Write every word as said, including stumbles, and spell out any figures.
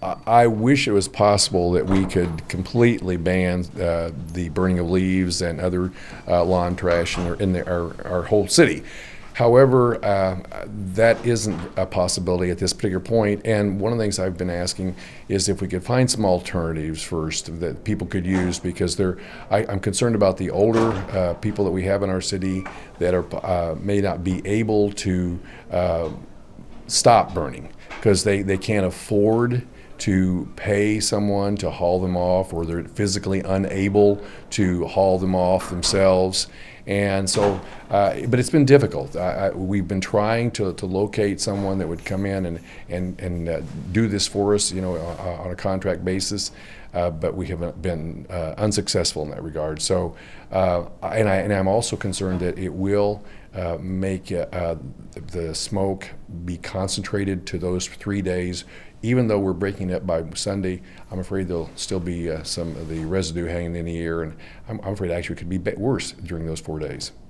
I, I wish it was possible that we could completely ban uh, the burning of leaves and other uh, lawn trash in, in the, our, our whole city. However, uh, that isn't a possibility at this particular point, and one of the things I've been asking is if we could find some alternatives first that people could use, because they're, I, I'm concerned about the older uh, people that we have in our city that are uh, may not be able to uh, stop burning because they, they can't afford to pay someone to haul them off, or they're physically unable to haul them off themselves. And so, uh, but it's been difficult. I, I, we've been trying to, to locate someone that would come in and and and uh, do this for us, you know, uh, on a contract basis. Uh, but we have been uh, unsuccessful in that regard. So, uh, and I and I'm also concerned that it will uh, make uh, the smoke be concentrated to those three days. Even though we're breaking it by Sunday, I'm afraid there'll still be uh, some of the residue hanging in the air, and I'm, I'm afraid actually it could be worse during those four days.